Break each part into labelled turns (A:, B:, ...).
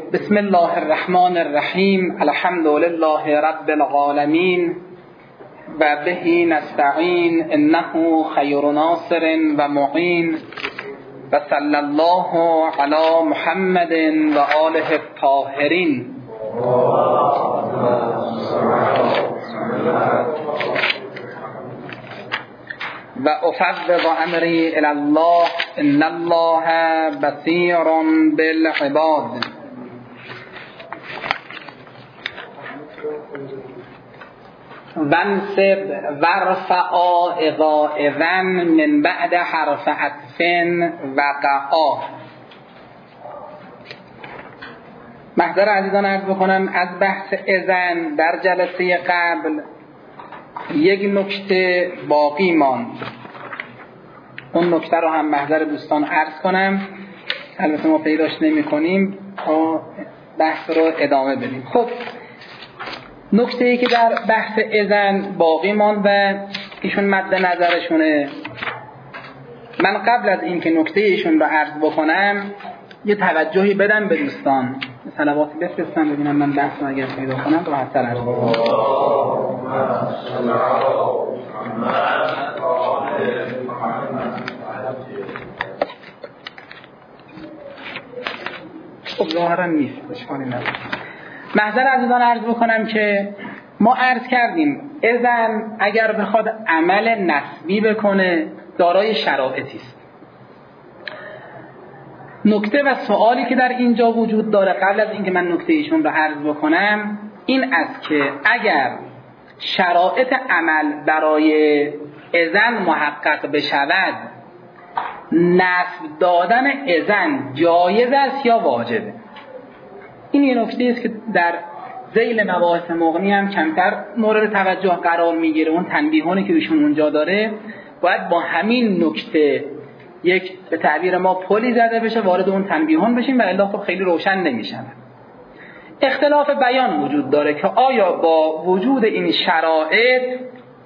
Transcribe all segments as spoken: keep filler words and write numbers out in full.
A: بسم الله الرحمن الرحیم. الحمد لله رب العالمین و به نستعین انه خیر ناصر و معین و صلی الله علی محمد و آله الطاهرین. و افوض امری الی الله ان الله بصیر بالعباد. وانصب ورفعا اذا اذن من بعد حرف عطف وقعا. محضر عزیزان عرض بکنم از بحث اذن در جلسه قبل یک نکته باقی ماند. اون نکته رو هم محضر دوستان عرض کنم، البته ما پیداش نمی کنیم تا بحث رو ادامه بدیم. خب نکته ای که در بحث اذن باقی ماند و ایشون مد نظرشونه، من قبل از اینکه نکته ایشون رو عرض بکنم یه توجهی بدم به دوستان، صلواتی بفرستم ببینم من بحث رو اگر پیدا کنم تو حتی عرض بکنم. خب ظاهرا نیست، اشکالی نداره. محضر عزیزان عرض بکنم که ما عرض کردیم اذن اگر بخواد عمل نسبی بکنه دارای شرایطی است. نکته و سوالی که در اینجا وجود داره قبل از اینکه من نکته ایشون رو عرض بکنم این است که اگر شرایط عمل برای اذن محقق بشود نسب دادن اذن جایز است یا واجبه؟ این یه نکته است که در ذیل مباحث مغنی هم کمتر مورد توجه قرار میگیره. اون تنبیهانی که ایشون اونجا داره باید با همین نکته یک به تعبیر ما پلی زده بشه، وارد اون تنبیهان بشیم و الا خب خیلی روشن نمیشه. اختلاف بیان وجود داره که آیا با وجود این شرایط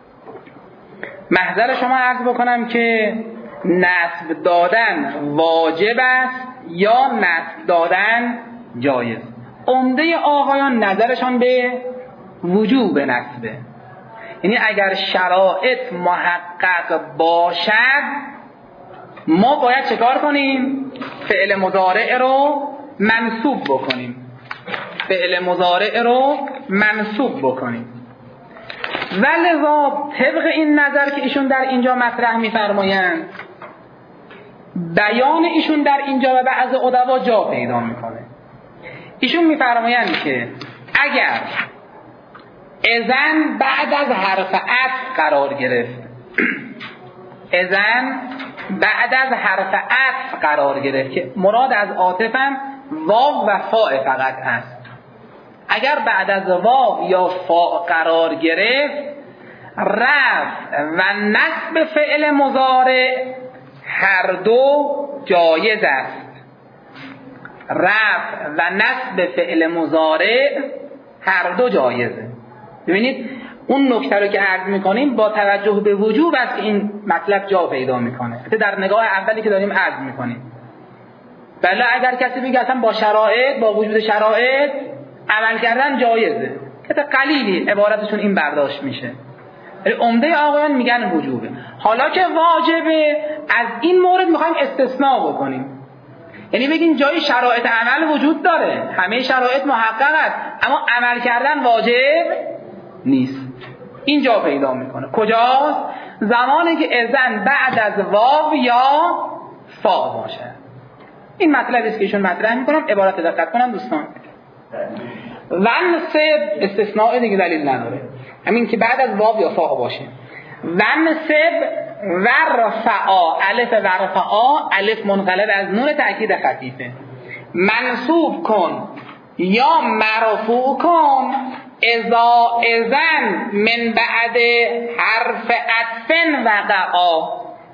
A: محضر شما عرض بکنم که نسب دادن واجب است یا نسب دادن جایز. عمده آقایان نظرشان به وجوب نسبه، یعنی اگر شرایط محقق باشد ما باید چکار کنیم؟ فعل مضارع رو منصوب بکنیم. فعل مضارع رو منصوب بکنیم. ولذا طبق این نظر که ایشون در اینجا مطرح می‌فرمایند بیان ایشون در اینجا و بعض ادبا جا پیدا میکنه. ایشون می‌فرمایند که اگر اذن بعد از حرف عطف قرار گرفت، اذن بعد از حرف عطف قرار گرفت که مراد از عاطفم واو و فاء فقط است، اگر بعد از واو یا فاء قرار گرفت رفع و نصب فعل مضارع هر دو جایز است. رفع و نصب فعل مضارع هر دو جایزه. ببینید اون نکته رو که عرض میکنیم با توجه به وجوب است که این مطلب جا پیدا میکنه. حتی در نگاه اولی که داریم عرض میکنیم بله اگر کسی بگه اصلا با شرایط با وجود شرایط عمل کردن جایزه که قلیلی عبارتشون این برداشت میشه، ولی عمده آقایان میگن وجوبه. حالا که واجبه از این مورد میخوایم استثناء بکنیم، یعنی بگیم جای شرایط عمل وجود داره، همه شرایط محقق است اما عمل کردن واجب نیست. اینجا پیدا میکنه کجاست؟ زمانی که اذن بعد از واو یا فا باشه. این مطلبی است که ایشون مطرح میکنم، عبارت دقت کنم دوستان. ونصب استثناء دیگه دلیل نداره، همین که بعد از واو یا فا باشه. ونصب ورفعا، الف ورفعا الف منقلب از نون تأکید خفیفه، منصوب کن یا مرفوع کن اذا اذن من بعد حرف عطف وقعا.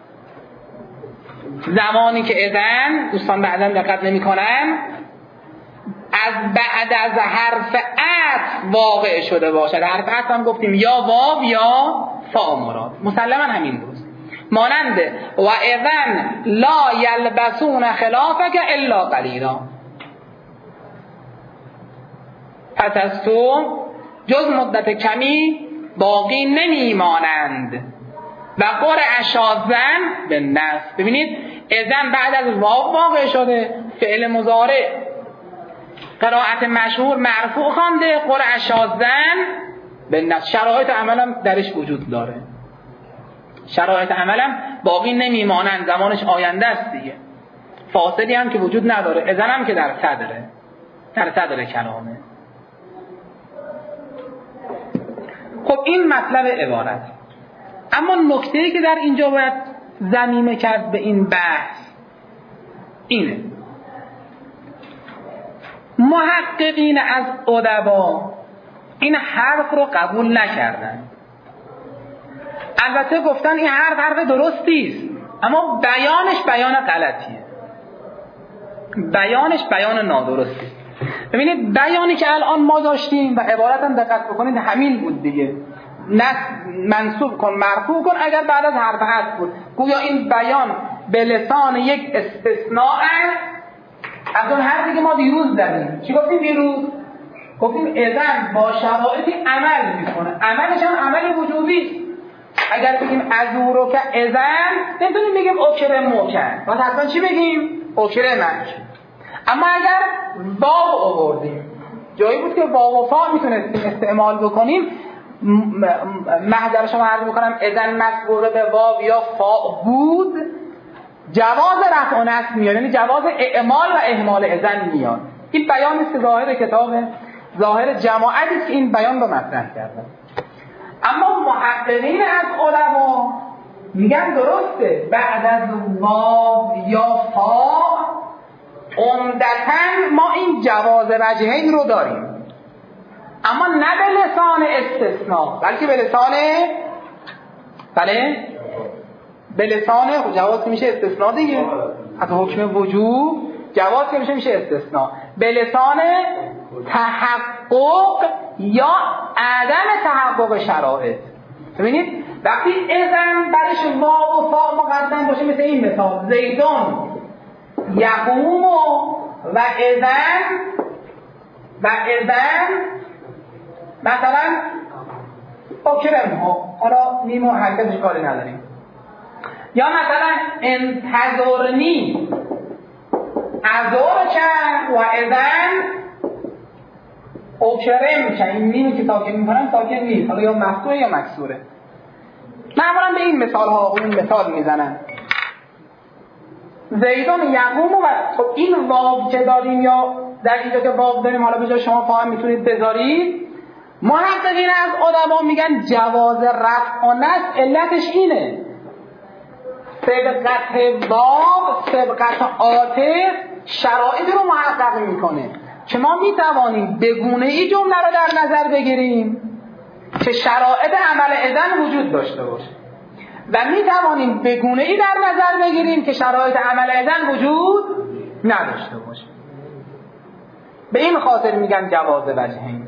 A: زمانی که اذن دوستان بعدا دقت نمی کنن از بعد از حرف عطف واقع شده باشد. حرف عطف هم گفتیم یا واو یا فا مراد، مسلما همین روز مانند و اذن لا یلبسون خلافک الا قلیلا. پس از تو جز مدت کمی باقی نمیمانند و قرع شاذن به نصب. ببینید اذن بعد از واو واقع شده، فعل مضارع قرائت مشهور مرفوع خوانده، قرع شاذن به نصب. شرایط عملم درش وجود داره، شرایط عملم باقی نمیمانند، زمانش آینده است دیگه، فاصلی هم که وجود نداره، اذن هم که در صدره، در صدر کلامه. خب این مطلب عبارت. اما نکته‌ای که در اینجا باید ضمیمه کرد به این بحث اینه: محققین از ادبا این حرف رو قبول نکردن. البته گفتن این حرف حرف درستی است، اما بیانش بیان غلطیه، بیانش بیان نادرستی. ببینید بیانی که الان ما داشتیم و عبارت هم دقت بکنید همین بود دیگه، نصب منصوب کن مرفوع کن اگر بعد از حرف حذف بود. گویا این بیان به لسان یک استثناء از اون حرفی که ما دیروز زدیم. چی گفتیم دیروز؟ گفتیم اذن با شرایطی عمل میکنه، عملش هم عمل وجوبی. اگر بگیم ازورو که اذن نمیتونیم بگیم اکره موکن، باید حتما چی بگیم؟ اکره منک. اما اگر واو آوردیم، جایی بود که واو و فا میتونستیم استعمال بکنیم، محضرش رو عرض میکنم اذن مسبوقه به واو یا فا بود، جواز رفع و نصب میاد، یعنی جواز اعمال و اهمال اذن میاد. این بیان است که ظاهر کتابه، ظاهر جماعتی است که این بیان رو مطرح کردن. اما محققین از علما میگن درسته، بعد از واو یا فا عمدتاً ما این جواز وجهین رو داریم، اما نه به لسان استثناء، بلکه به لسان بله به لسان جواز میشه استثناء دیگه، از حکم وجوب جواز که میشه میشه استثناء، به لسان تحقق یا عدم تحقق شرایط. ببینید وقتی اذن بعدش واو و فا مقدم باشه، مثل این مثال زیدون یقوم و اذن و اذن مثلا اکرم ها، حالا نیمو حرکتش کاری نداریم، یا مثلا انتظرنی ازور کن و اذن اکرم کن. این نیمی که ساکن میکنن ساکن نیست، حالا یا مفتوحه یا مکسوره. معمولا به این مثال ها اون مثال میزنن زیدون یقوم و خب این واو که داریم یا در اینجا که واو داریم، حالا به جای شما فاهم میتونید بذارید. محققین از علما میگن جواز رفع و نصب علتش اینه، سبقت واو سبقت عاطف شرایط رو محقق میکنه که ما میتوانیم به گونه ای جمله رو در نظر بگیریم که شرایط عمل اذن وجود داشته باشه و میتوانیم به گونه ای در نظر بگیریم که شرایط عمل اذن وجود نداشته باشه. به این خاطر میگن جواز وجهین.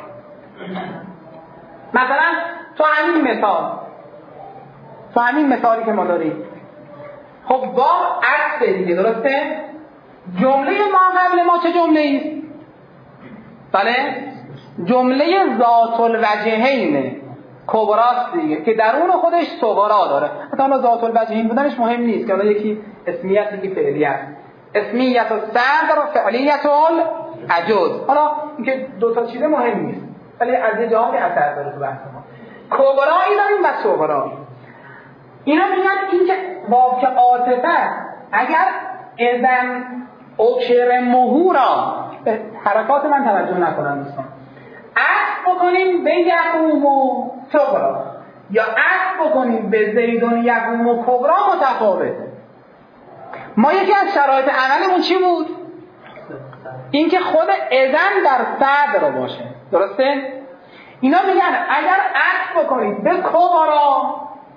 A: مثلا تو همین مثال تو همین مثالی که ما داریم، خب با عطف دیگه، درسته؟ جمله ما قبل ما چه جمله ایست؟ بله؟ جمله ذات الوجهین کبراست دیگه، که درون خودش صغرا داره. حتی اون ذات الوجهین بودنش مهم نیست که حالا یکی اسمیت یکی فعلیت، اسمیت الصدر و فعلیت العجز، حالا اینکه دو تا چیز مهم نیست ولی از یه جایی اثر داره تو بحث ما. کبرایی داریم و صغرایی. اینا میگن این که واو که عاطفه اگر اذن اکشر مهورا، به حرکات من توجه نکنن دوستان، عطف بکنیم به یقوم و صغرا یا عطف بکنیم به زیدون یقوم و کبرا متفاوته. ما یکی از شرایط عملمون چی بود؟ این که خود اذن در صدر باشه، درسته؟ اینا میگن اگر عطف بکنید به کبرا،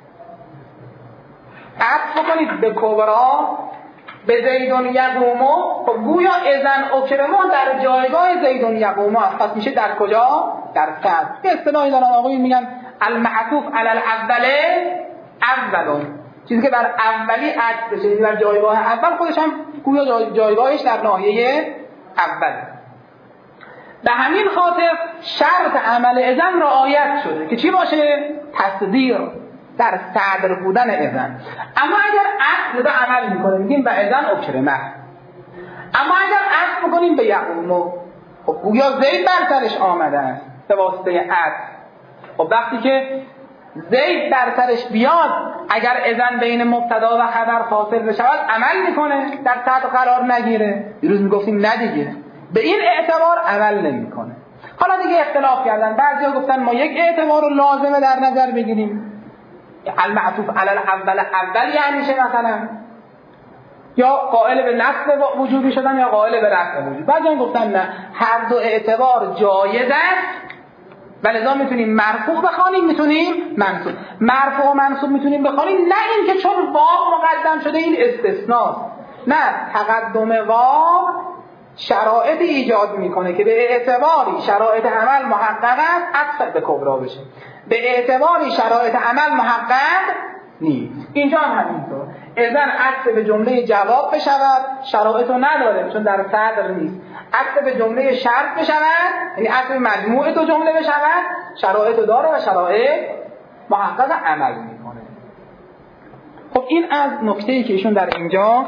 A: عطف بکنید به کبرا به زیدون یقومو، خب گویا اذن اکرمو در جایگاه زیدون یقومو است. پس میشه در کجا؟ در صدر. یه اصطلاحی دارن آقایون میگن المعطوف علی الاول اولون، چیزی که بر اولی عطف بشه در جایگاه اول خودش هم گویا جایگاهش در ناحیه اول. به همین خاطر شرط عمل اذن رعایت شده که چی باشه؟ تصدیق، در صدر بودن اذن. اما اگر عقل به عمل میکنه میگیم به اذن اکرمه، اما اگر عقل میکنیم به یقومو، خب گویا زید بر سرش آمده است به واسطه عقل. خب وقتی که زید در سرش بیاد، اگر اذن بین مبتدا و خبر فاصل بشود عمل میکنه، در صدر قرار نگیره. دیروز میگفتیم نه دیگه، به این اعتبار عمل نمیکنه. حالا دیگه اختلاف کردن، بعضیا گفتن ما یک اعتبار رو لازمه در نظر بگیریم، المعطوف علی الاول اول یعنی چه مثلا، یا قائل به نصب وجوبی شدن یا قائل به رفع وجوبی. بعضیا گفتن نه، هر دو اعتبار جایز است و لذا میتونیم مرفوع بخوانیم، میتونیم منصوب. مرفوع و منصوب میتونیم بخوانیم، نه اینکه چون واو مقدم شده این استثناست. نه، تقدم واو شرایط ایجاد میکنه که به اعتباری شرایط عمل محقق است عطف به کبرا بشه، به اعتباری شرایط عمل محقق نیست. اینجا هم همینطور، اذن عطف به جمله جواب بشود شرایط رو نداره چون در صدر نیست، عطف به جمله شرط بشود یعنی عطف مجموعه دو جمله بشود شرایط رو داره و شرایط محقق عمل میکنه. خب این از نکته‌ای که ایشون در اینجا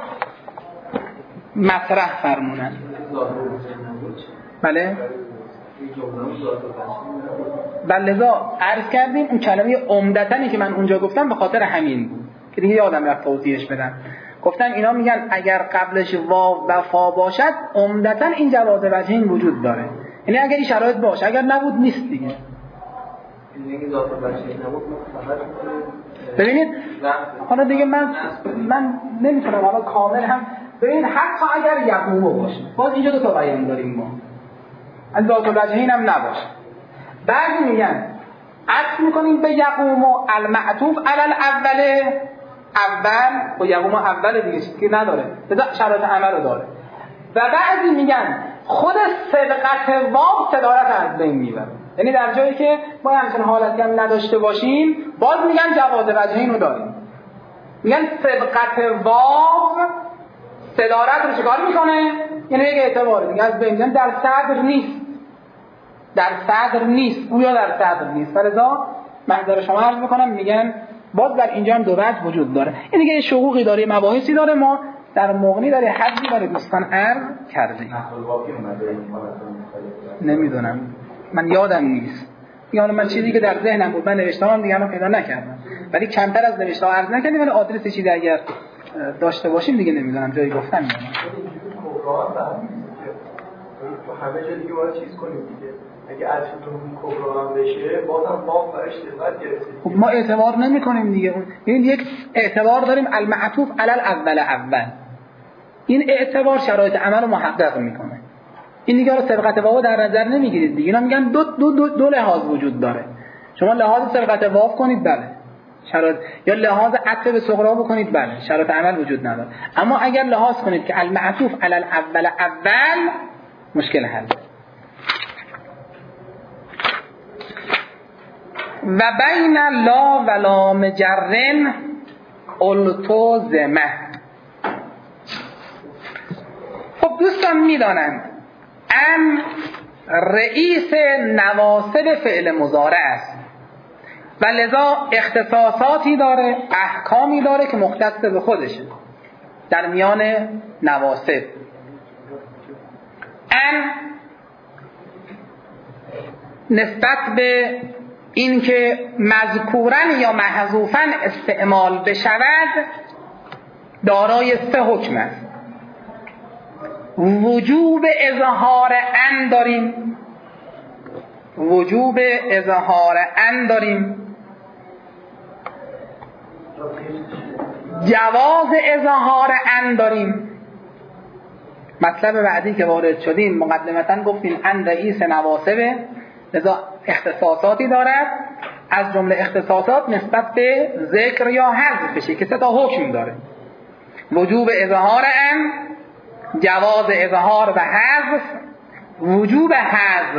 A: مطرح فرمونن. بله بله، لذا عرض کردیم اون کلمه عمدتنی که من اونجا گفتم به خاطر همین بود که دیگه یادم رفت توضیحش بدم. گفتم اینا میگن اگر قبلش واو و فا باشد عمدتن این جواز وجهین وجود داره، یعنی اگر این شرایط باشه، اگر نبود نیست دیگه. ببینید حالا دیگه من من نمیتونم حالا کامل هم ببینید، حتی اگر یقومو باشه باز اینجا دو تا بیان داریم ما، از ذات الوجهین هم نباشه. بعضی میگن عطف میکنیم به یقومو المعطوف علی الاول، اول و یقومو اول دیگه چیزی نداره، بذار شرایط عمل رو داره. و بعضی میگن خود سبقت واو صدارت از بین میبره، یعنی در جایی که ما همچنان حالتی هم نداشته باشیم باز میگن جواز وجهین رو داریم. میگن سبقت واو صدارت رو چکار میکنه؟ یعنی یک اعتباره دیگه از بین میگن در صدر نیست، در صدر نیست، گویا در صدر نیست. فلذا محضر شما عرض میکنم میگن باز در اینجا هم دو وجه وجود داره. این دیگه شقوقی داره، مباحثی داره، ما در مغنی داره حدی داره دوستان عرض کردیم. نمیدونم، من یادم نیست. یعنی من چیزی که در ذهنم بود من نوشتم دیگه الان پیدا نکردم، ولی کمتر از نوشته عرض نکردیم، ولی آدرس چیزی اگر داشته باشیم دیگه نمیدونم جایی گفتم میدونم.
B: همه جا دیگه باید چیز کنیم دیگه، اگه عطفتون کبرا هم بشه بازم واقع برش دقت گرفتید.
A: خب ما اعتبار نمی کنیم دیگه. ببین یک اعتبار داریم المعطوف علی الاول اول، این اعتبار شرایط عمل رو محقق میکنه. این دیگه رو سبقت واو در نظر نمیگیرید دیگه. اینا میگن دو دو دو, دو لحاظ وجود داره. شما لحاظ سبقت واو کنید بله شرایط، یا لحاظ عطف به صغرا بکنید بله شرایط عمل وجود نداره. اما اگر لحاظ کنید که المعطوف علی الاول اول مشکل حل. و بین لا و لام جرن التزمه. خب دوستان میدانند ان رئیس نواصب فعل مضارع است و لذا اختصاصاتی داره، احکامی داره که مختص به خودشه در میان نواصب. ان نسبت به این که مذکورن یا محذوفن استعمال بشود دارای سه حکم است. وجوب اظهار ان داریم، وجوب اظهار ان داریم، جواز اظهار ان داریم. مطلب بعدی که وارد شدیم مقدمتا گفتیم ان رئیس نواصبه، لذا اختصاصاتی دارد، از جمله اختصاصات نسبت به ذکر یا حذف بشه که سه تا حکم داره: وجوب اظهار ان، جواز اظهار و حذف، وجوب حذف.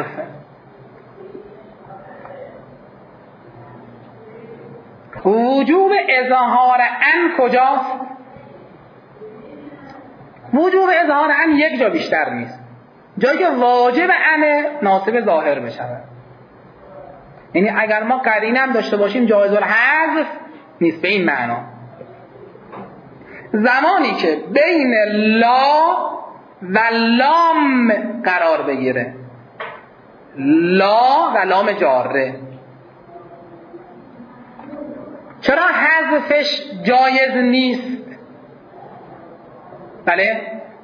A: وجوب اظهار ان کجاست؟ وجوب اظهار ان یک جا بیشتر نیست. جایی که واجب ان ناصب ظاهر بشه. یعنی اگر ما قرینه هم داشته باشیم جایز الحذف نیست به این معنا. زمانی که بین لا و لام قرار بگیره، لا و لام جاره، چرا حذفش جایز نیست؟ بله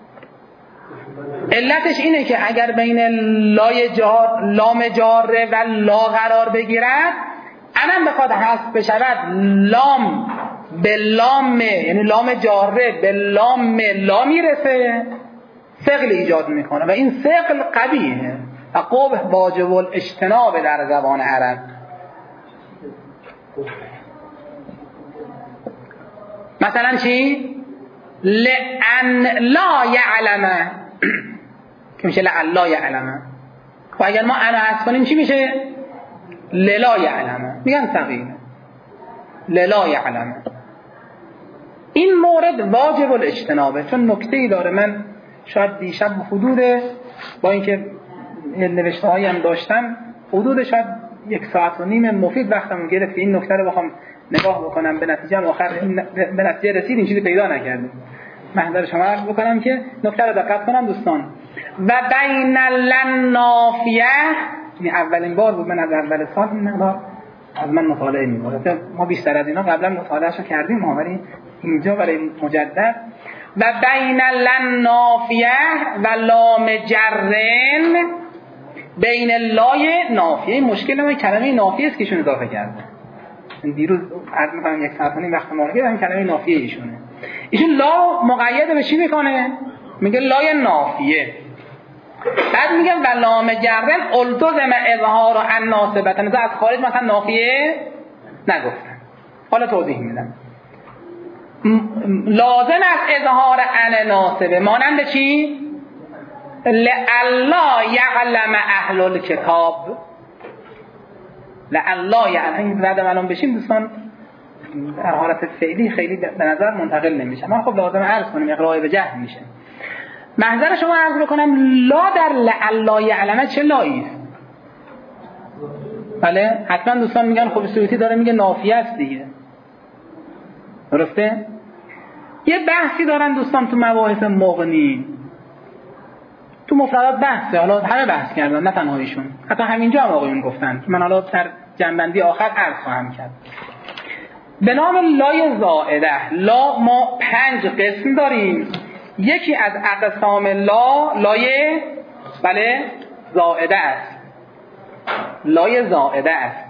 A: علتش اینه که اگر بین لای جار لام جاره و لا قرار بگیرد، انم بخواد حذف بشود، لام به لام، یعنی لام جاره به لام لا میرسه، ثقل ایجاد میکنه و این ثقل قبیحه و قبح واجب الاجتناب در زبان عرب. مثلا چی؟ لأن لا یعلم که میشه لعلا یعلم. و اگر ما انا حذف کنیم چی میشه؟ للا یعلم، میگن ثقیله للا یعلم. این مورد واجب الاجتنابه، چون نکته‌ای داره. من شاید دیشب حدود، با اینکه نوشته هایی هم داشتم، حدود شاید یک ساعت و نیم مفید وقتم گرفت که این نکته رو بخوام نگاه بکنم، به نتیجه آخر به نتیجه رسید این چیزی پیدا نکردیم. محضر شما عرض بکنم که نکته رو دقت کنم دوستان. و بین لنافیه، این اولین بار بود من از اول سال این مقدار از من مطالعه می‌کنم. ما بیشتر از اینا قبلا مطالعه‌اشو کردیم، ولی اینجا برای مجدد. و بین لنافیه و لام جرن، بین لای نافیه. مشکل ما کلمه نافیه است که ایشون اضافه کرده. دیروز عرض می‌کنم یک ساعت و نیم وقت ما رو گرفتن، کلمه نافیه ایشونه. ایشون لا مقید به چی میکنه؟ میگه لای نافیه. بعد میگه و لام جرن التزم اظهار ان ناصبه. مثلا از خارج مثلا نافیه نگفتن. حالا توضیح میدم. لازم است اظهار ان ناصبه، مانند چی؟ لعلا یعلم اهل الکتاب. لعلا یعلم. بعد معلوم بشیم دوستان در حالت فعلی خیلی به نظر منتقل نمیشه. ما خب لازم عرض کنیم اقرای به جهل میشه. محضر شما عرض بکنم لا در لعلا یعلم چه لایی است؟ بله حتما دوستان میگن خب سیوطی داره میگه نافیه است دیگه، درسته؟ یه بحثی دارن دوستان تو مباحث مغنی، تو مفردات بحثه، حالا همه بحث کردن نه تنها ایشون، حتی همینجا هم آقایون گفتن. من حالا در جنبندی آخر عرض خواهم کرد. به نام لای زائده، لا ما پنج قسم داریم. یکی از اقسام لا لای بله زائده است. لای زائده است.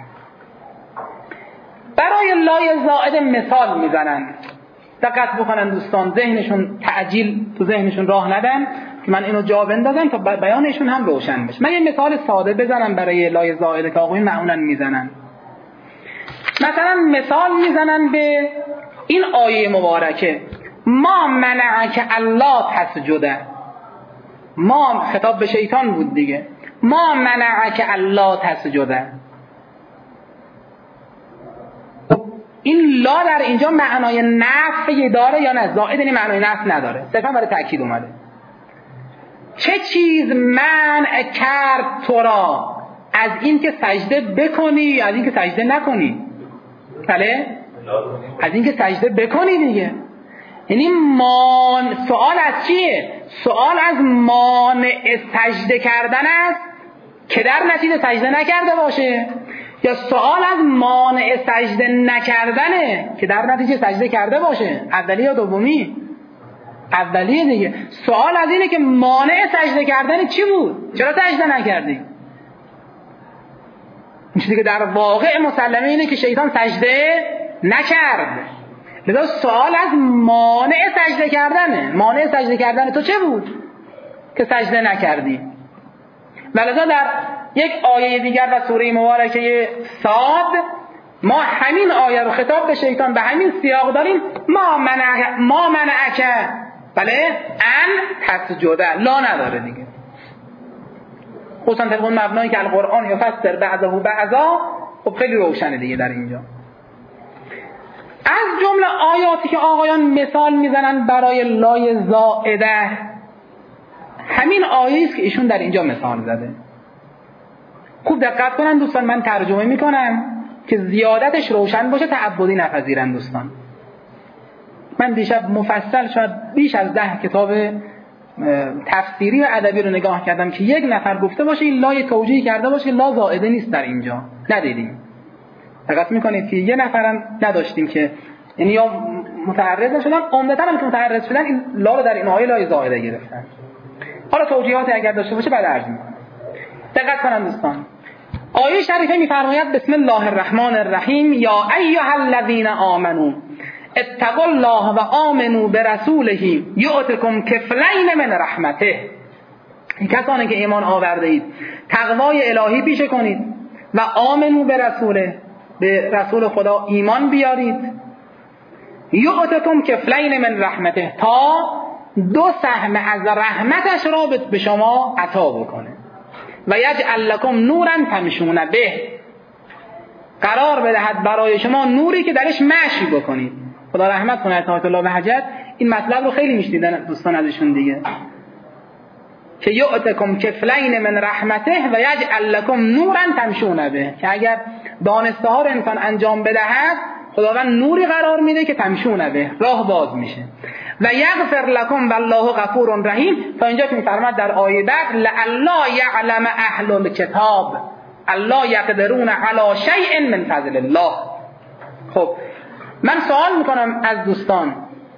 A: برای لای زائده مثال میزنن. دقت بکنن دوستان، ذهنشون تعجیل تو ذهنشون راه ندن که من اینو جا بندازم تا بیانشون هم روشن بشه. من یه مثال ساده بزنم برای لای زائده که آقایون معمولا میزنن. مثلا مثال میزنن به این آیه مبارکه ما منعک الله تسجده. ما خطاب به شیطان بود دیگه. ما منعک الله تسجده. این لا در اینجا معنای نفی داره یا نه؟ زائد این معنای نفی نداره، صرفا برای تأکید اومده. چه چیز منع کرد تو را از این که سجده بکنی از این که سجده نکنی؟ بله؟ از این که سجده بکنی دیگه. یعنی مان... سوال از چیه؟ سوال از مانع سجده کردن است که در نتیجه سجده نکرده باشه، یا سوال از مانع سجده نکردنه که در نتیجه سجده کرده باشه؟ اولیه یا دومی؟ اولیه دیگه. سوال از اینه که مانع سجده کردن چی بود؟ چرا سجده نکردی؟ این چیزی که در واقع مسلمه اینه که شیطان سجده نکرد. لذا سوال از مانع سجده کردنه. مانع سجده کردن تو چه بود که سجده نکردی؟ ولذا در یک آیه دیگر و سوره مبارکه صاد ما همین آیه رو خطاب به شیطان به همین سیاق داریم. ما منع ما منعک بله ان تسجده. لا نداره دیگه. خصوصا طبق اون مبنایی که القرآن یفسر بعضه بعضا، خب خیلی روشنه دیگه در اینجا. از جمله آیاتی که آقایان مثال میزنن برای لای زائده همین آیه است که ایشون در اینجا مثال زده. خوب دقت کنن دوستان، من ترجمه میکنم که زیادتش روشن باشه، تعبدی نپذیرن دوستان. من دیشب مفصل شاید بیش از ده کتاب تفسیری و ادبی رو نگاه کردم که یک نفر گفته باشه این لای توجیه کرده باشه لا زائده نیست در اینجا، ندیدیم. دقت میکنید که یه نفرم نداشتیم که یعنی یا متعرض نشدن، عمدتاً هم که متعرض شدن این لا رو در این آیه لای زائده گرفتن. حالا توجیهات اگر داشته باشه بعد عرض میکنم. دقت کنن دوستان، آیه شریفه میفرماید بسم الله الرحمن الرحیم یا ایها الذین آمنوا اتقوا الله و آمنوا برسوله یؤتکم کفلین من رحمته. این کسانی که ایمان آورده اید تقوای الهی پیشه کنید و آمنوا برسوله، به رسول خدا ایمان بیارید، یؤتکم کفلین من رحمته، تا دو سهم از رحمتش را به شما عطا بکنه، و یجعل لکم نورا تمشون به، قرار بدهد برای شما نوری که درش مشی بکنید. خدا رحمت کنه آیت الله بهجت این مطلب رو خیلی میشنیدن دوستان ازشون دیگه، که یؤتکم کفلین من رحمته و یجعل لکم نورا تمشون به، که اگر دانسته ها رو انسان انجام بدهد خداوند نوری قرار میده که تمشون به، راه باز میشه. و یغفر لکم والله غفور رحیم، تا اینجا که میفرماد در آیه بعد لعلا یعلم اهل الکتاب الا یقدرون علی شیء من فضل الله. خب من سوال میکنم از دوستان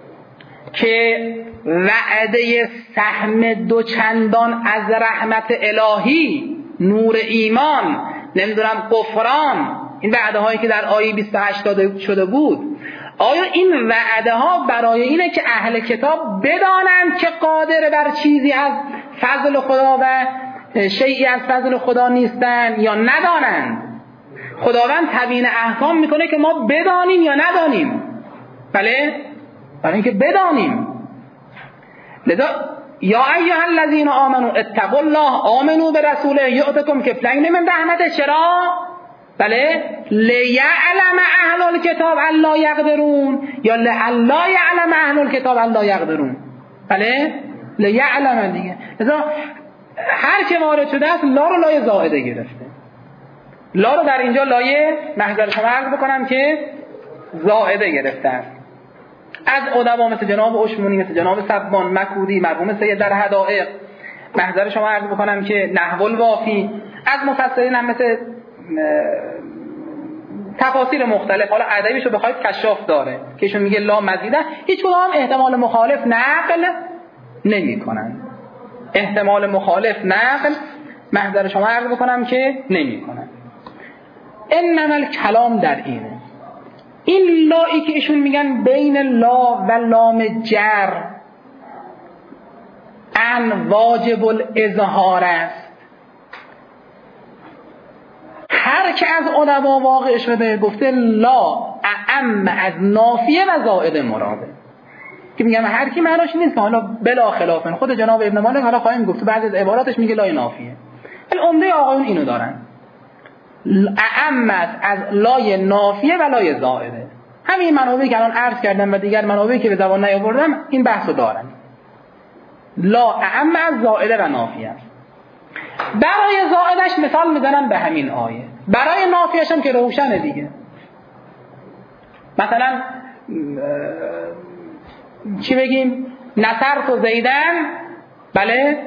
A: که وعده سهم دوچندان از رحمت الهی، نور ایمان، نمیدونم غفران، این وعده هایی که در آیه بیست و هشت داده شده بود، آیا این وعده ها برای اینه که اهل کتاب بدانند که قادر بر چیزی از فضل خدا و شیئی از فضل خدا نیستن یا ندانند؟ خداوند تبیین احکام میکنه که ما بدانیم یا ندانیم. بله؟ برای اینکه بدانیم. لذا یا ایها الذین آمنوا اتقوا الله آمنوا برسوله یؤتکم کفلین من رحمته. چرا؟ بله، لیعلم اهل الکتاب الا یقدرون، یا لالا یعلم اهل الکتاب الا یقدرون. بله، لیعلم دیگه. لذا هر که وارد شده است لا رو لای زائده گرفته. لا رو در اینجا لایه محضر شما عرض بکنم که زائده گرفته است. از ادبا مثل جناب اشمونی، مثل جناب سبان مکودی، مرحوم سید در حدائق، محضر شما عرض بکنم که نحو الوافی، از مفسرین هم مثل تفاسیر مختلف، حالا ادبیشو بخواید کشاف داره که ایشون میگه لا مزیده، هیچ کدوم هم احتمال مخالف نقل نمیکنن. احتمال مخالف نقل محضر شما عرض بکنم که نمیکنن. انما الکلام در اینه، این لایی که ایشون میگن بین لا و لام جر ان واجب الاظهار است. هر که از ادبا واقع شده گفته لا اعم از نافیه و زائد مراده، که میگم هر کی معناش نیست که حالا بلا خلافن. خود جناب ابن مالک حالا خواهیم گفت بعضی از عباراتش میگه لای نافیه. العمده آقایون اینو دارن، اعم از لای نافیه و لای زائده. همین منابعی که الان عرض کردم و دیگر منابعی که به زبان نیاوردم این بحثو دارن. لا اعم از زائده و نافیه است. برای زائدش مثال میزنن به همین آیه، برای نافیه‌ش هم که روشنه دیگه. مثلا چی بگیم؟ نصرت و زیدن، بله،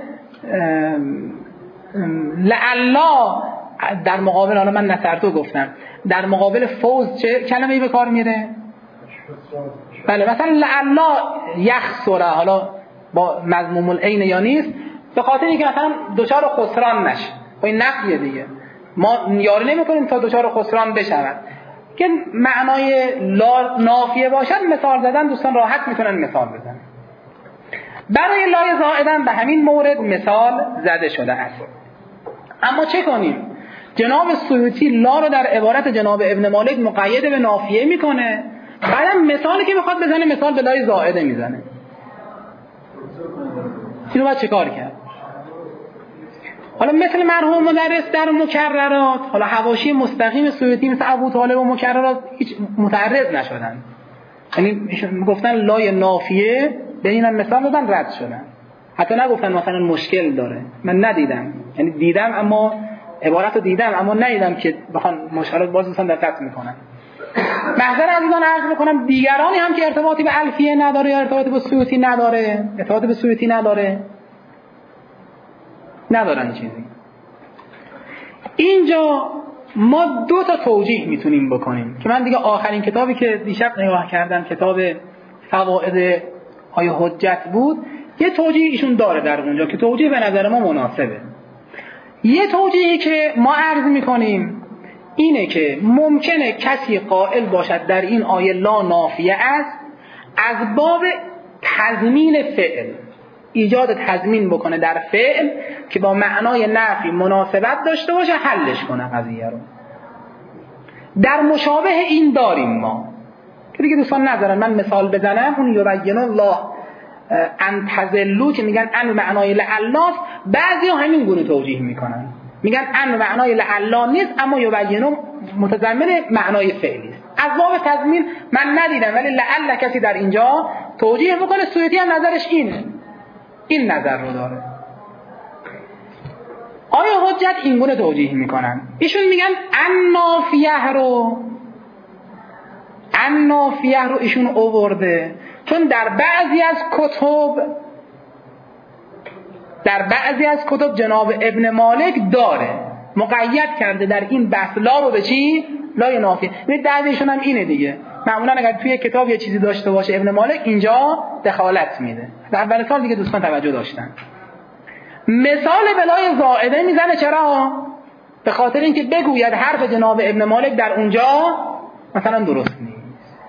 A: لعلا در مقابل، حالا من نصرتو گفتم، در مقابل فوز چه کلمه‌ای به کار میره؟ بله، مثلا لعلا یخسره، حالا با مضموم العین یا نیست، به خاطر اینکه مثلا دچار خسران نشه. خب این نفیه دیگه، ما یاری نمی‌کنیم تا دچار خسران بشود. که معنای لا نافیه باشد مثال زدن دوستان راحت میتونن مثال بزنن. برای لای زائدن به همین مورد مثال زده شده است. اما چه کنیم؟ جناب سیوطی لا رو در عبارت جناب ابن مالک مقید به نافیه میکنه، بعدم مثالی که بخواد بزنه مثال به لای زائده میزنه. اینو باید چه کار کرد؟ حالا مثل مرحوم مدرس در مکررات، حالا حواشی مستقیم سیوطی مثل ابو طالب و مکررات هیچ متعرض نشدن، یعنی گفتن لای نافیه به اینم مثال دادن رد شدن. حتی نگفتن مثلا مشکل داره، من ندیدم، یعنی دیدم اما عبارت رو دیدم اما ندیدم که بخوان مشکلات باز دوستان دقت میکنن. محضر عزیزان عرض میکنم دیگرانی هم که ارتباطی به الفیه نداره یا ارتباطی به سیوطی نداره، ارتباطی به سیوطی نداره ندارن چیزی. اینجا ما دو تا توجیه میتونیم بکنیم که من دیگه آخرین کتابی که دیشب نگاه کردم کتاب فوائد های حجت بود، یه توجیه ایشون داره در اونجا که توجیه به نظر ما مناسبه. یه توجیهی که ما عرض میکنیم اینه که ممکنه کسی قائل باشد در این آیه لا نافیه است از باب تضمین فعل، ایجاد تضمین بکنه در فعل که با معنای نفی مناسبت داشته باشه، حلش کنه قضیه رو. در مشابه این داریم ما که دیگه دوستان نذارن من مثال بزنم، اون یبین الله ان تذلوا که میگن ان معنای لعلاس، بعضی ها همین گونه توجیه میکنن، میگن ان معنای لعلا نیست اما یبین متضمن معنای فعلی است. از باب تضمین من ندیدم ولی لعل کسی در اینجا توجیه بکنه. سیوطی هم نظرش اینه، این نظر رو داره. آیا حجت این گونه توجیه میکنن؟ ایشون میگن ان نافیه رو ان نافیه رو ایشون آورده چون در بعضی از کتب در بعضی از کتب جناب ابن مالک داره مقید کرده در این بحث لا رو به چی؟ لای نافیه. ببینید بعضیشون هم اینه دیگه، معمولا اگر توی کتاب یه چیزی داشته باشه ابن مالک اینجا دخالت میده. در اول سال دیگه دوستان توجه داشتن. مثال بلای زائده میزنه، چرا؟ به خاطر اینکه بگوید حرف جناب ابن مالک در اونجا مثلا درست نیست.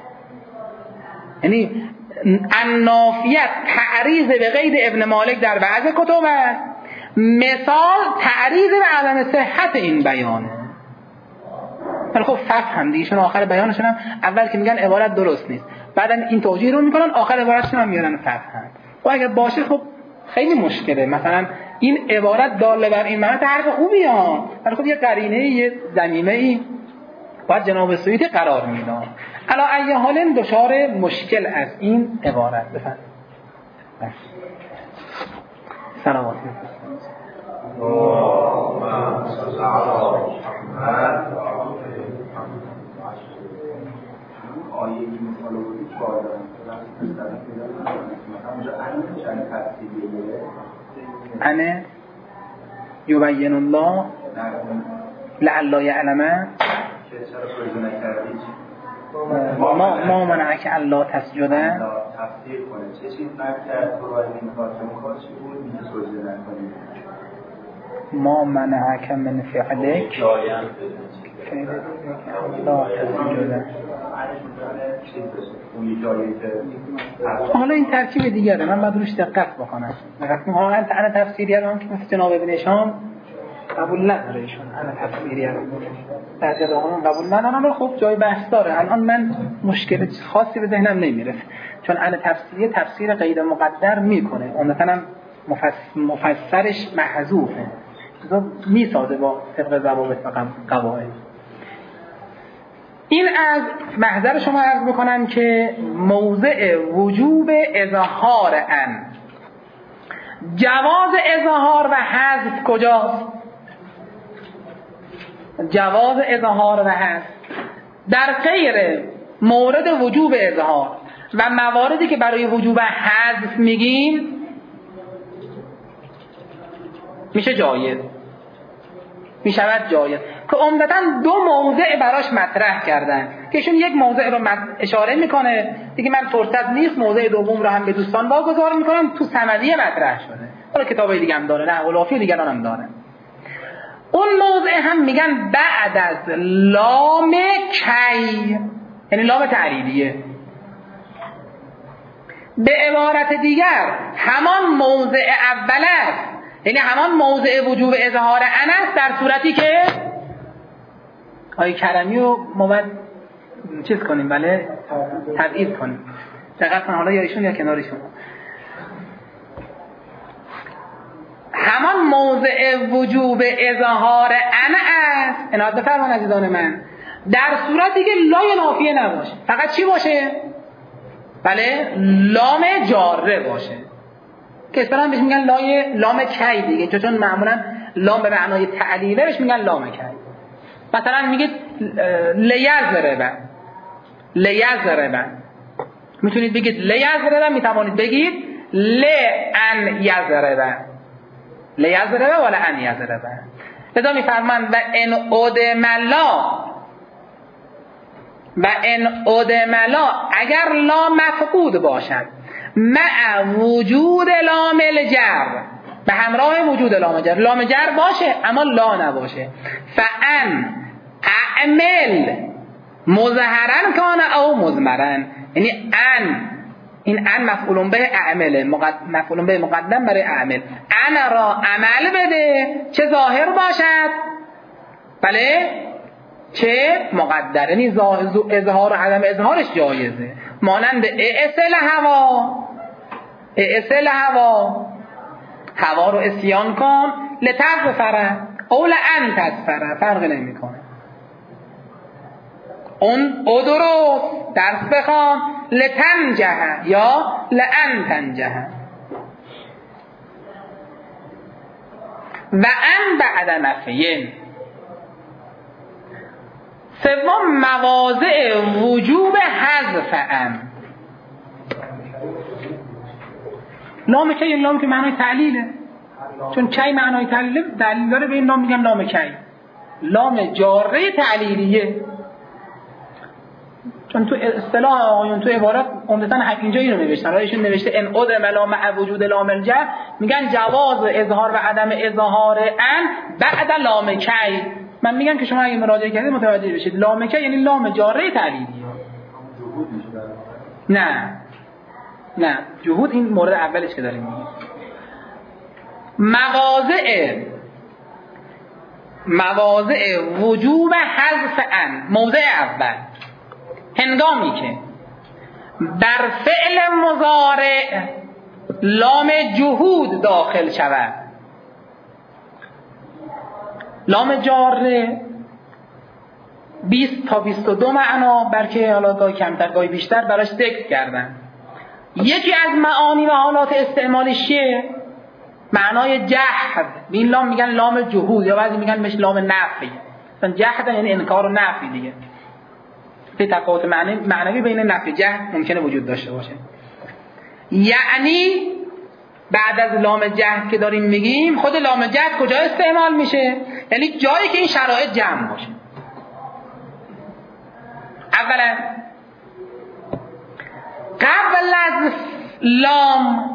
A: یعنی النافیت تعریض به غیر ابن مالک در بعض کتب است، مثال تعریض به عدم صحت این بیانه. ولی خب فهم دیگهشون آخر بیانشون هم اول که میگن عبارت درست نیست، بعدا این توجیه رو میکنن، آخر عبارتشون هم میارن فهم. و اگر باشه خب خیلی مشکله، مثلا این عبارت داله بر این معنی حرف خوبی ها، ولی خب یه قرینه یه ضمیمه ای باید جناب سیوطی قرار میداد. علا ای حال دچار مشکل از این عبارت بفرمایید. سلامات اللهم صل علی محمد. آیه این مثال رو بود که انه یبین الله لعل یعلم ما ما منعک الله تسجد
C: تفسیر کنه چه چیز نکرد تو رو این خاطر کارش بود میگه سجده نکنی.
A: ما منعک من فعلک لا تسجد. حالا این ترکیب دیگره، من باید روش دقت بکنم. دقت می‌کنم انا تفسیری هم که مثل جناب ابن هشام قبول نداره ایشون، انا تفسیری هم در جداهان قبول ندارم، ولی خب جای بحث داره. الان من مشکل خاصی به ذهنم نمیرسه چون انا تفسیری تفسیر غیر مقدر میکنه، اون مثلا مفسرش محذوفه، چیزا میسازه با طبق ضوابط و قواعد. این از محضر شما عرض بکنم که موضع وجوب اظهار ان، جواز اظهار و حذف کجاست؟ جواز اظهار و حذف در غیر مورد وجوب اظهار و مواردی که برای وجوب حذف میگیم میشه جایز، میشود جایز که عمدتاً دو موضع براش مطرح کردن که ایشون یک موضع رو اشاره میکنه دیگه، من فرصت نیست موضع دوم رو هم به دوستان واگذار میکنم، تو صمدیه مطرح شده، حالا کتابای دیگه هم داره، نه غلافی دیگران هم داره. اون موضع هم میگن بعد از لام کی، یعنی لام تعلیلیه. به عبارت دیگر همان موضع اول است، یعنی همان موضع وجوب اظهار ان است در صورتی که آیه کرمی رو ما باید چیز کنیم، بله تبعید کنیم. دقیق کن حالا یا ایشون یا کنارشون. همان موضع وجوب اظهار ان است، عنایت بفرمایید عزیزان من، در صورتی که لای نافیه نباشه، فقط چی باشه؟ بله لام جاره باشه. که اصطلاحاً بهش میگن لای لام کی دیگه، چون معمولا لام به معنای تعلیله بهش میگن لام کی. مثلا میگید لیضرب، لیضرب میتونید بگید لیضرب، میتوانید بگید لئن یضرب، لیضرب ولا ان یضرب. لذا میفرمایند و ان ادم لا، و ان ادم لا اگر لا مفقود باشد مع وجود لام الجر، به همراه وجود لام جر، لام جر باشه اما لا نباشه، فان اعمل مظهرا کان او مضمرا، یعنی ان، این ان مفعول به اعمله، مفعول به مقدم برای اعمل، ان را عمل بده چه ظاهر باشد بله چه مقدر، یعنی اظهار و عدم اظهارش جایزه، مانند اعسل هوا، اعسل هوا، هوا رو اسیان کن، لتغفر او لان تغفر، فرق نمی کنه. اون ادرس درس بخوان، لتنجح یا لان تنجح. و ان بعد نفیین، سوم مواضع وجوب حذف ان. لام کی، این لام که معنای تعلیله، چون کی معنای تعلیله دلیل داره، به این لام میگن لام کی، لام جاره تعلیلیه. چون تو اصطلاح آقایون تو عبارت عمدتاً اینجا اینو نوشتن، ایشون نوشته ان ادم لا مع وجود لام الجر، میگن جواز اظهار و عدم اظهار ان بعد لام کی. من میگم که شما اگه مراجعه کردید متوجه بشید لام کی یعنی لام جاره تعلیلیه. نه نه جهود این مورد اولش که داریم میگیم. مواضع مواضع وجوب حذف ان، موضع اول هنگامی که در فعل مضارع لام جهود داخل شود. لام جاره بیست تا بیست و دو معنا، بلکه حالا گاهی کمتر گاهی بیشتر براش ذکر کردن. یکی از معانی و حالات استعمالش چیه؟ معنای جحد. این لام میگن لام جهود، یا بعضی میگن بهش لام نفی. مثلا جحد یعنی انکار و نفی دیگه. به تفاوت معنی معنوی بین نفی جحد ممکنه وجود داشته باشه. یعنی بعد از لام جحد که داریم میگیم، خود لام جحد کجا استعمال میشه؟ یعنی جایی که این شرایط جمع باشه. اولا قبل از لام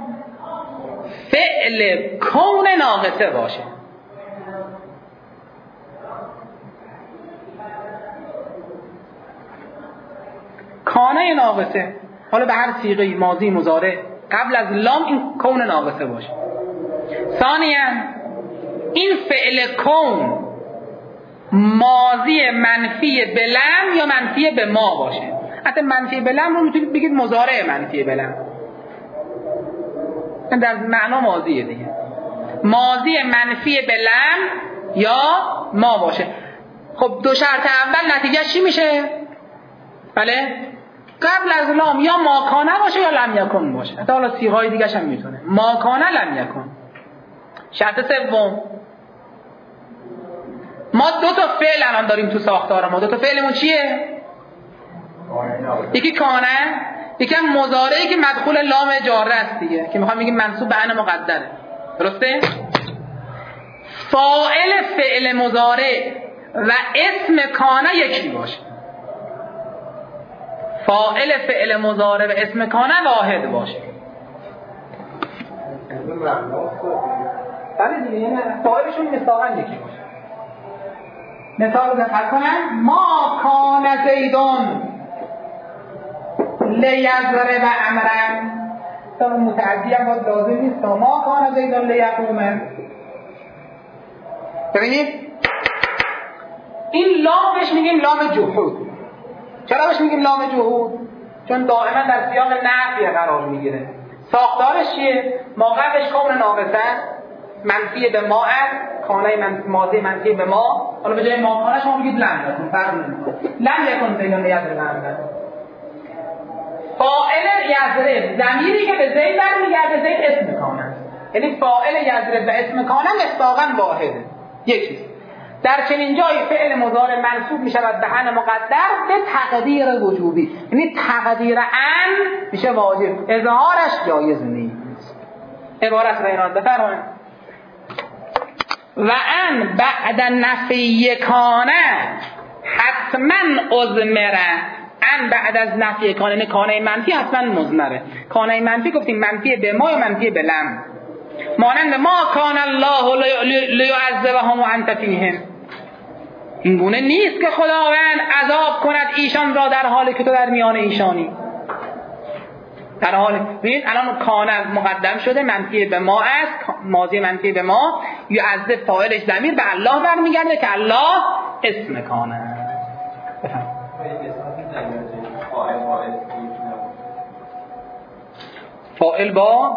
A: فعل کون ناقصه باشه. کانه ناقصه، حالا به هر صیغه ماضی مضارع، قبل از لام این کون ناقصه باشه. ثانیاً این فعل کون ماضی منفی به لم یا منفی به ما باشه. حتی منفی به لم رو میتونید بگید مضارع منفی به لم، در معنا ماضیه دیگه. ماضی منفی به لم یا ما باشه. خب دو شرط اول نتیجه چی میشه؟ بله قبل از لام یا ماکانه باشه یا لم یکن باشه. حتی حالا صیغه‌های دیگه هم میتونه ماکانه لم یکن. شرط سوم، ما دو تا فعل الان داریم تو ساختار ما. دو تا فعلمون چیه؟ یکی کانه، یکی هم مضارعی که مدخول لام جاره است دیگه، که میخوام بگیم منصوب به ان مقدره. درسته؟ فاعل فعل مضارع و اسم کانه یکی باشه. فاعل فعل مضارع و اسم کانه واحد باشه. بله دیگه، یعنی فاعلشون مصداقاً یکی باشه. مثال دقت کنم، ما کان زیدون لیضرب امرا، تا متعدی هم باید لازم نیست. ما کان زیدون لیقوم. ببینید این لامش میگیم لام جهود. چرا بهش میگیم لام جهود؟ چون دائما در سیاق نفی قرار میگیره. ساختارش چیه؟ ما قبلش کون ناقصه منفی به ما است، کانه منفی ماضی منفی به ما. حالا به جای ما کانه شما بگید لم یکن، فرق نمیکنه. لم یکن زیدون لیضرب امرا. فاعل یضرب ضمیری که به زید برمیگرده، زید اسم کان است، یعنی فاعل یضرب و اسم کان مصداقاً واحده. یک چیز در چنین جایی فعل مضارع منصوب می شود به ان مقدر به تقدیر وجوبی، یعنی تقدیر ان میشه واجب، اظهارش جایز نیست. عبارت را ایراد بفرمایید. و ان بعد نفی کانه حتما ازمره، ان بعد از نفی کانه، یعنی کانه منفی حتما مضمره. کانه منفی گفتیم منفی به ما یا منفی به لم، مانند ما کان الله لیعذبهم وانت فیهم، این گونه نیست که خداوند عذاب کند ایشان را در حالی که تو در میان ایشانی. در حال ببین الان کان مقدم شده، منفی به ما است، ماضی منفی به ما، یعذب فاعلش ضمیر به الله برمیگرده که الله اسم کان است. بفهم فاعل با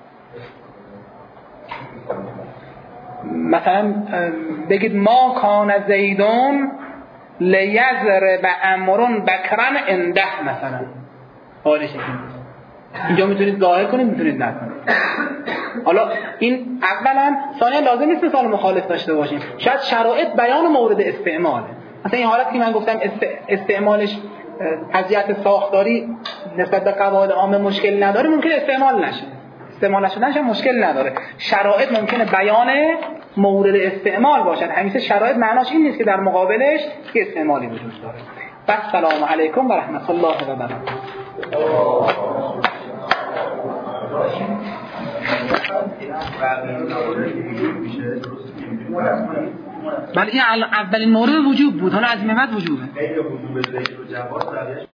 A: مثلا بگید ما کان زیدون لیضرب امرون بکرن انده، مثلا حالش اینجا میتونید ظاهر کنید، میتونید نکنید. حالا این اولا، ثانیا لازم نیست مثال مخالف داشته باشیم، شاید شرایط بیان مورد استعماله. مثلا این حالت که من گفتم استعمالش اذیت ساختاری نسبت به قواعد عامه مشکل نداره، ممکن استعمال نشه، استعمال نشدنش مشکل نداره. شرایط ممکنه بیان مورد استعمال باشد، همیشه شرایط معناش این نیست که در مقابلش که استعمالی وجود داره. بس سلام علیکم و رحمت الله و برکاته. بله این اولین مورد وجوب بود، حالا از این بعد وجوبه.